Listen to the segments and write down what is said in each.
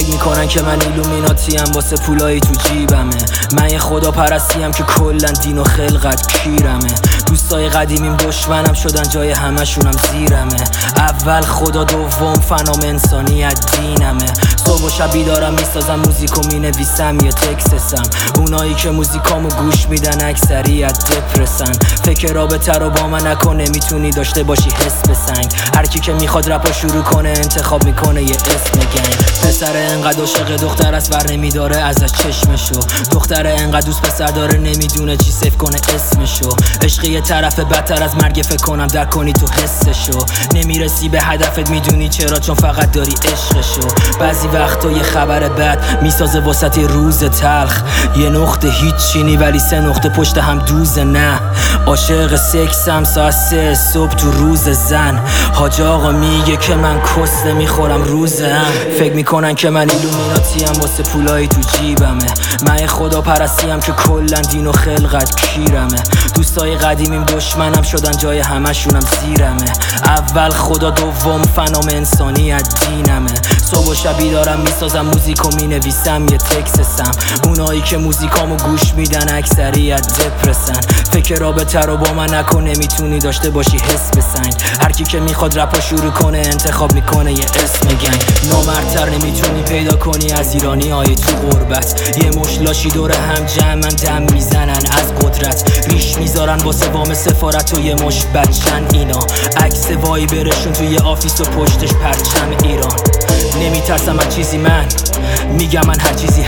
فکر میکنن که من ایلومیناتیم واسه پولایی تو جیبمه. من یه خدا پرستیم که کلن دین و خلقت کیرمه. دوستای قدیمیم دشمنم شدن جای همشونم زیرمه. اول خدا دوم فنام انسانیت دینمه. صبح و شب بیدارم میسازم موزیکو مینویسم یه تکسسم. اونایی که موزیکامو گوش میدن اکثریت دپرسن. فکر رابطه رو با من نکنه میتونی داشته باشی حس بسنگ. هر کی که میخواد رپا شروع کنه انتخاب میکنه یه اسم گنگ. پسر انقدر عاشق دختر است ور نمیداره ازش چشمشو. دختر انقدر دوست پسر داره نمیدونه چی سیف کنه اسمشو. عشق یه طرف بدتر از مرگ فکر کنم در کنی تو حسشو. نمیرسی به هدفت میدونی چرا چون فقط داری عشقشو. بعضی وقتا یه خبر بد میسازه واسط روز تلخ. یه نقطه هیچینی ولی 3 نقطه پشت هم دوزه. نه عاشق سکسم ساعت 3 صبح تو روز زن. حاج آقا میگه که من کس نمیخورم روزم. فکر میکنن که من ایلومیناتیم واسه پولایی تو جیبمه. من خدا پرستیم که کلن دین و خلقت کیرمه. دوستای قدیمیم دشمنم شدن جای همشونم زیرمه. اول خدا دوم فنام انسانیت دینمه. صبح و شب بیدارم میسازم موزیکو مینویسم یه تکسسم. اونایی که موزیکامو گوش میدن اکثریت دپرسن. فکر رابطه رو با من نکنه میتونی داشته باشی حس بسنگ. هر کی که میخواد رپا شروع کنه انتخاب میکنه یه اسم گنگ. نامردتر نمیتونی پیدا کنی از ایرانی های تو غربت. یه مش لاشی دور هم جمعن دم میزنن از قدرت. ریش میذارن واسه وام سفارت و یه مش بچن اینا. عکس وای برشون توی آفیس و پشتش پرچم ایران. نمیترسم از چیزی من میگم من هر چیزی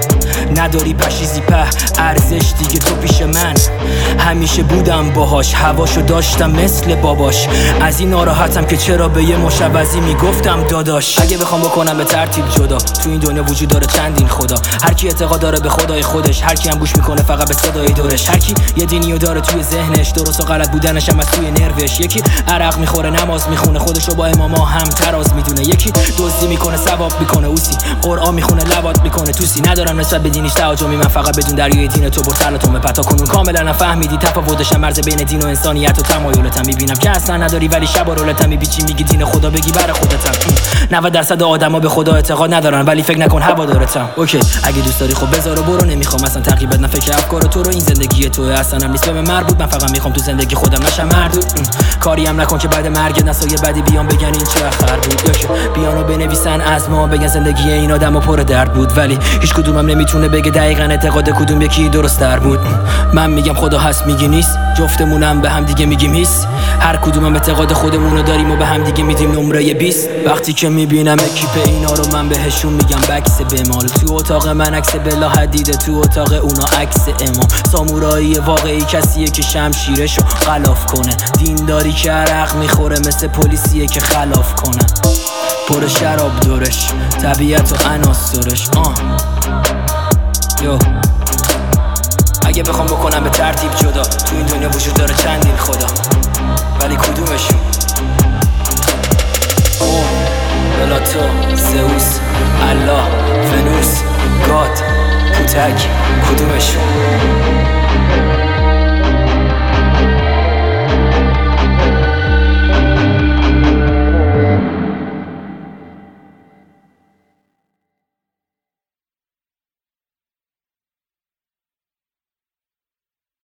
نداری پشیزی ارزش دیگه تو پیش من. همیشه بودم باهاش هواشو داشتم مثل باباش. از این ناراحتم که چرا به یه مشوزی میگفتم داداش. اگه بخوام بکنم به ترتیب جدا تو این دنیا وجود داره چندین خدا. هر کی اعتقاد داره به خدای خودش. هر کی هم گوش میکنه فقط به صدای دورش. هر کی یه دینیو داره توی ذهنش درست و غلط بودنش هم از توی نروش. یکی عرق میخوره نماز میخونه خودشو با اماما هم تراز میدونه. یکی دزدی میکنه ثواب میکنه اوسی. قرآن میخونه لبات میکنه توسی. ندارم نسبت به دینیش تعجبی من فقط بدون دریای دین تو برتلتون پتا کنون. کاملا نفهمیدی تفاوتش مرز بین دین و انسانیت و تمایلتم. میبینم که اصلا نداری ولی شب و رولتم میبیچی میگی دین خدا بگی برای خودتم. 90% آدما به خدا اعتقاد ندارن ولی فکر نکن هوادارتم. اوکی اگه دوست داری خب بذار و برو. نمیخوام اصلا تقریبت نه فکر افکار تو رو. این زندگی تو اصلا هم نیست به من مربوط. من فقط میخوام تو زندگی خودم نشم مردود. کاری هم نکن که بعد مرگ نسای بدی بیان بگن این چه اخر بود. یا بیانو بنویسن از ما بگن زندگی این آدمو پر درد بود. ولی هیچ کدومم نمیتونه بگه دقیقاً اعتقاد کدوم یکی درست تر بود. من میگم خدا هست میگی نیست. جفتمونم به هم دیگه میگیم هیست. هر کدومم اعتقاد خودمونو داریم و به هم دیگه میدیم نمره 20. وقتی که میبینم اکیپ اینا رو من بهشون میگم بکس بمال. تو اتاق من عکس بلا حدیده تو اتاق اونا عکس امام. سامورایی واقعی کسیه که شمشیرشو غلاف کنه. دینداری که عرق میخوره مثل پلیسیه که خلاف کنه. پر شراب دورش طبیعت و عناصرش. یو اگه بخوام بکنم به ترتیب جدا تو این دنیا وجود داره چندین خدا ولی کدومشون؟ بلاتو، زئوس، الله، ونوس، گاد، پوتک، کدومشون؟